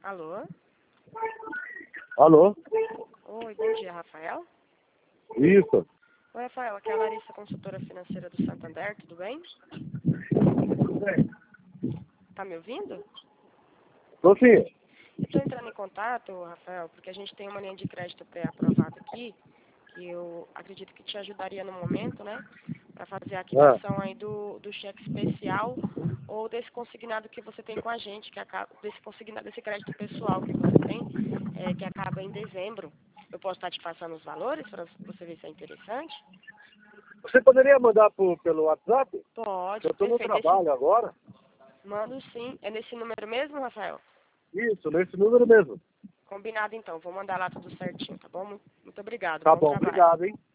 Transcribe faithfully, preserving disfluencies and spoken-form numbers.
Alô? Alô? Oi, bom dia, Rafael. Isso. Oi, Rafael, aqui é a Larissa, consultora financeira do Santander, tudo bem? Tudo bem. Tá me ouvindo? Tô sim. Estou entrando em contato, Rafael, porque a gente tem uma linha de crédito pré-aprovada aqui, que eu acredito que te ajudaria no momento, né? Para fazer a Ah, quitação aí do, do cheque especial ou desse consignado que você tem com a gente, que acaba, desse consignado, desse crédito pessoal que você tem, é, que acaba em dezembro. Eu posso estar te passando os valores para você ver se é interessante? você poderia mandar por, pelo WhatsApp? Pode, Eu tô no perfeito. Esse, trabalho agora. mando sim. É nesse número mesmo, Rafael? Isso, nesse número mesmo. Combinado então, vou mandar lá tudo certinho, tá bom? Muito, muito obrigado, Tá bom bom, trabalho. obrigado, hein?